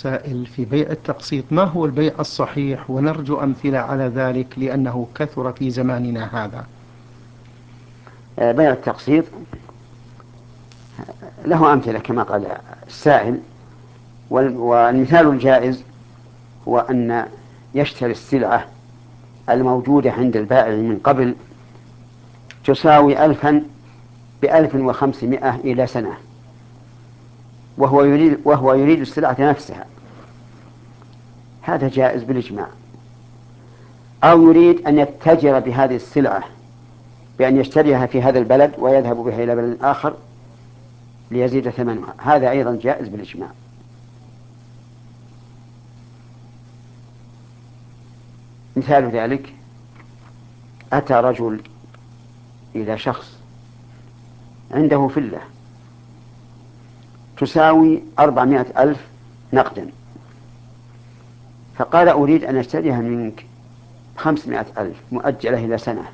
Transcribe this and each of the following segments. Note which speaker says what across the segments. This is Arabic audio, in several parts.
Speaker 1: السائل في بيع التقسيط، ما هو البيع الصحيح؟ ونرجو أمثلة على ذلك لأنه كثر في زماننا هذا.
Speaker 2: بيع التقسيط له أمثلة كما قال السائل، والمثال الجائز هو أن يشتري السلعة الموجودة عند البائع من قبل تساوي 1000 ب1500 إلى سنة، وهو يريد السلعة نفسها، هذا جائز بالإجماع. أو يريد أن يتجر بهذه السلعة بأن يشتريها في هذا البلد ويذهب بها إلى بلد آخر ليزيد ثمنها، هذا أيضا جائز بالإجماع. مثال ذلك: أتى رجل إلى شخص عنده فلة تساوي 400,000 نقدا، فقال: أريد أن أشتريها منك 500,000 مؤجلة إلى سنة.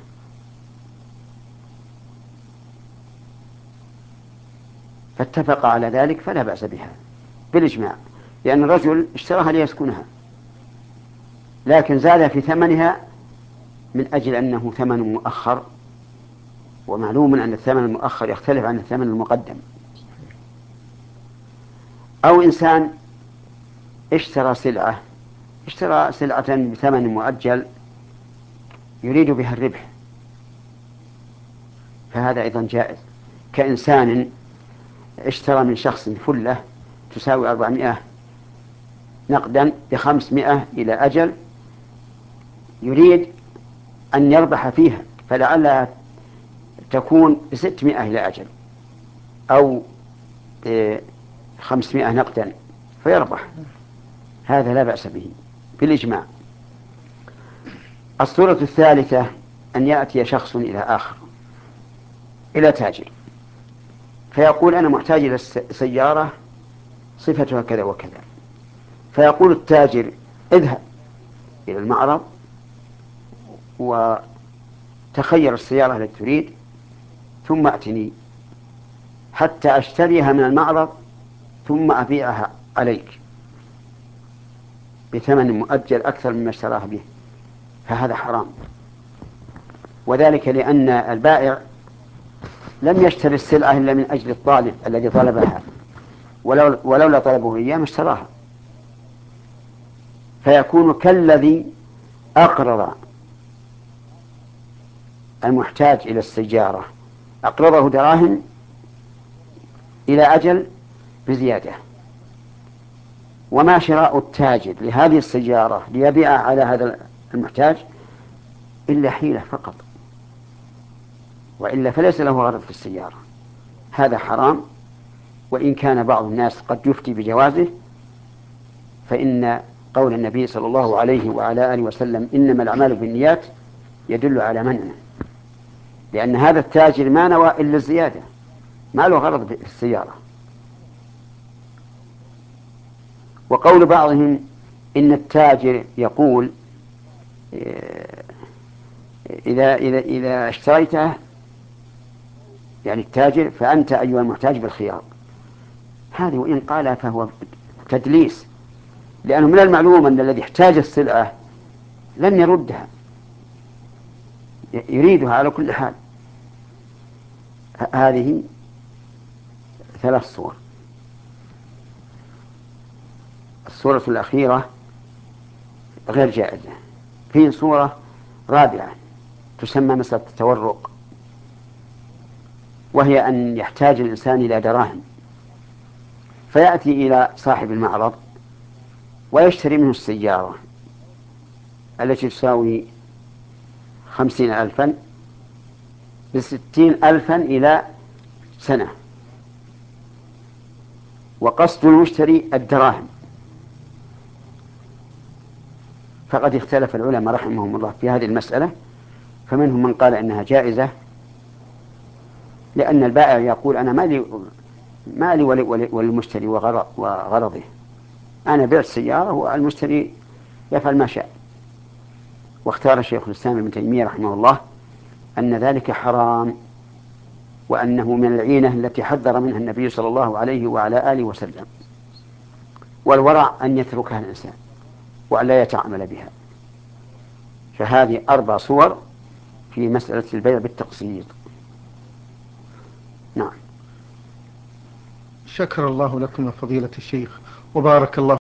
Speaker 2: فاتفق على ذلك فلا بأس بها بالإجماع، لأن الرجل اشتراها ليسكنها، لكن زاد في ثمنها من أجل أنه ثمن مؤخر، ومعلوم أن الثمن المؤخر يختلف عن الثمن المقدم. أو إنسان اشترى سلعة بثمن مؤجل يريد بها الربح، فهذا أيضا جائز. كإنسان اشترى من شخص فلة تساوي 400 نقدا ب500 إلى أجل، يريد أن يربح فيها، فلعلها تكون ب600 إلى أجل، أو 500 نقدا فيربح، هذا لا بأس به بالإجماع. الصورة الثالثة أن يأتي شخص إلى تاجر فيقول: أنا محتاج إلى سيارة صفتها كذا وكذا، فيقول التاجر: اذهب إلى المعرض وتخير السيارة التي تريد ثم أتني حتى أشتريها من المعرض ثم أبيعها عليك بثمن مؤجل أكثر مما اشتراها به، فهذا حرام. وذلك لأن البائع لم يشتري السلعة إلا من أجل الطالب الذي طلبها، ولولا طلبه إياه ما اشتراها، فيكون كالذي أقرض المحتاج إلى السيارة، أقرضه دراهم إلى أجل بزيادة، وما شراء التاجر لهذه السيارة ليبيعها على هذا المحتاج إلا حيلة فقط، وإلا فليس له غرض في السيارة، هذا حرام. وإن كان بعض الناس قد يفتي بجوازه، فإن قول النبي صلى الله عليه وعلى آله وسلم: إنما الأعمال بالنيات، يدل على منعه، لأن هذا التاجر ما نوى إلا الزيادة، ما له غرض في السيارة. وقول بعضهم إن التاجر يقول: إذا اشتريته، يعني التاجر، فأنت أيها المحتاج بالخيار، هذه وإن قال فهو تدليس، لأنه من المعلوم أن الذي احتاج السلعة لن يردها، يريدها على كل حال. هذه 3 صور. الصورة الأخيرة غير جائزة. في صورة رابعة تسمى مسألة التورق، وهي أن يحتاج الإنسان إلى دراهم فيأتي إلى صاحب المعرض ويشتري منه السيارة التي تساوي 50,000 ب60,000 إلى سنة، وقصد المشتري الدراهم. فقد اختلف العلماء رحمهم الله في هذه المسألة، فمنهم من قال إنها جائزة، لأن البائع يقول: أنا مالي وللمشتري وغرضه، أنا بعت السيارة والمشتري يفعل ما شاء. واختار شيخ الإسلام ابن تيمية رحمه الله أن ذلك حرام، وأنه من العينة التي حذر منها النبي صلى الله عليه وعلى آله وسلم. والورع أن يتركها الإنسان وأن لا يتعامل بها. فهذه 4 صور في مسألة البيع بالتقسيط. نعم.
Speaker 1: شكر الله لكم يا فضيلة الشيخ، وبارك الله